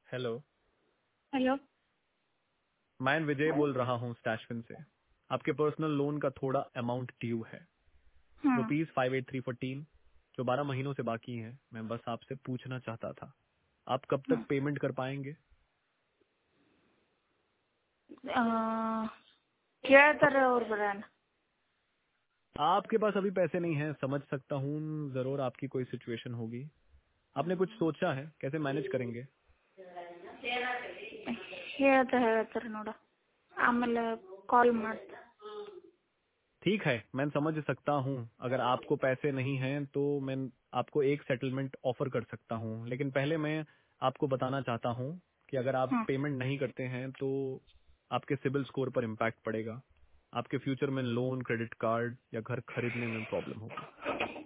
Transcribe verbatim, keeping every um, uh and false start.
Hello. Hello. मैं विजय बोल रहा हूँ स्टैशफिन से। आपके पर्सनल लोन का थोड़ा अमाउंट ड्यू है, हाँ। Rupees five eight three fourteen, जो बारह महीनों से बाकी है। मैं बस आपसे पूछना चाहता था, आप कब तक हाँ। पेमेंट कर पाएंगे? आ, क्या कर और बरान। आपके पास अभी पैसे नहीं हैं, समझ सकता हूँ, जरूर आपकी कोई सिचुएशन होगी। आपने कुछ सोचा है कैसे मैनेज करेंगे? ಹೇಳ್ತಾ ಹೇಳ್ತಾರೆ ನೋಡ ಆಮೇಲೆ ಕಾಲ್ ಮಾಡ್ತಾ. ठीक है, मैं समझ सकता हूँ। अगर आपको पैसे नहीं हैं तो मैं आपको एक सेटलमेंट ऑफर कर सकता हूँ, लेकिन पहले मैं आपको बताना चाहता हूँ कि अगर आप हाँ. पेमेंट नहीं करते हैं तो आपके सिबिल स्कोर पर इम्पैक्ट पड़ेगा। आपके फ्यूचर में लोन, क्रेडिट कार्ड या घर खरीदने में प्रॉब्लम होगी।